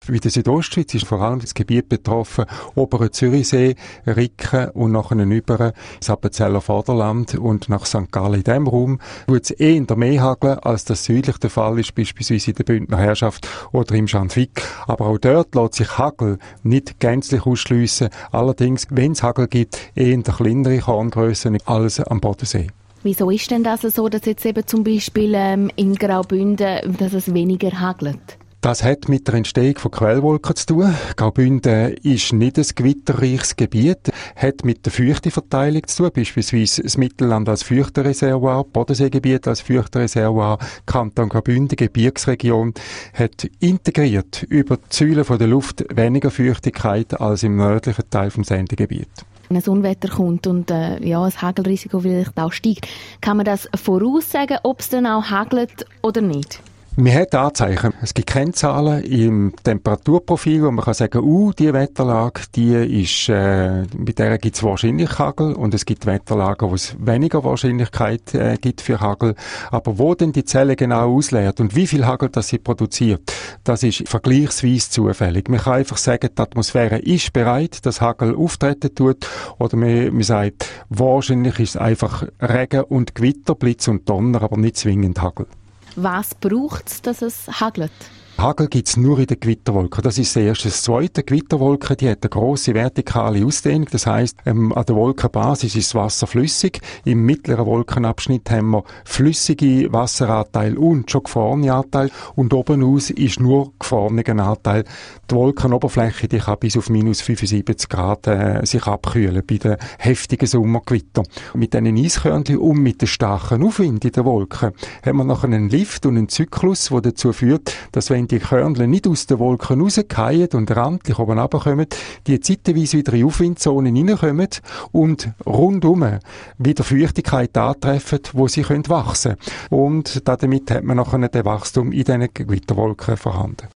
Wie der Südostschweiz ist vor allem das Gebiet betroffen, oberen Zürichsee, Ricken und nachher über das Appenzeller Vorderland und nach St. Gallen. In diesem Raum wird es eher mehr hageln, als das südlich der Fall ist, beispielsweise in der Bündner Herrschaft oder im Schandvik. Aber auch dort lässt sich Hagel nicht gänzlich ausschliessen. Allerdings, wenn es Hagel gibt, eher kleinere Korngrössen als am Bodensee. Wieso ist denn das so, dass jetzt eben zum Beispiel in Graubünden, dass es weniger hagelt? Das hat mit der Entstehung von Quellwolken zu tun. Graubünden ist nicht ein gewitterreiches Gebiet, hat mit der Feuchteverteilung zu tun, beispielsweise das Mittelland als Feuchtereservoir, Bodenseegebiet als Feuchtereservoir, Kanton Graubünden, Gebirgsregion, hat integriert über die Säule von der Luft weniger Feuchtigkeit als im nördlichen Teil vom Sendegebiet. Wenn ein Unwetter kommt und das Hagelrisiko vielleicht auch steigt, kann man das voraussagen, ob es dann auch hagelt oder nicht? Man hat Anzeichen. Es gibt Kennzahlen im Temperaturprofil, wo man kann sagen, die Wetterlage, die ist, mit der gibt es wahrscheinlich Hagel, und es gibt Wetterlagen, wo es weniger Wahrscheinlichkeit gibt für Hagel. Aber wo denn die Zelle genau ausleert und wie viel Hagel das sie produziert, das ist vergleichsweise zufällig. Man kann einfach sagen, die Atmosphäre ist bereit, dass Hagel auftreten tut, oder man sagt, wahrscheinlich ist es einfach Regen und Gewitter, Blitz und Donner, aber nicht zwingend Hagel. Was braucht es, dass es hagelt? Hagel gibt es nur in den Gewitterwolken. Das ist das erste. Das zweite, Gewitterwolke, die hat eine grosse vertikale Ausdehnung. Das heisst, an der Wolkenbasis ist das Wasser flüssig. Im mittleren Wolkenabschnitt haben wir flüssige Wasseranteil und schon gefrorene Anteil. Und oben aus ist nur gefrorener Anteil. Die Wolkenoberfläche, die kann bis auf minus 75 Grad sich abkühlen bei den heftigen Sommergewittern. Mit diesen Eiskörnchen und mit den starken Aufwind in den Wolken haben wir nachher einen Lift und einen Zyklus, der dazu führt, dass wenn die Körnchen nicht aus den Wolken rausfallen und randlich oben runterkommen, die zeitweise wieder in Aufwindzonen reinkommen und rundum wieder Feuchtigkeit antreffen, wo sie wachsen können. Und damit hat man nachher den Wachstum in diesen Gewitterwolken vorhanden.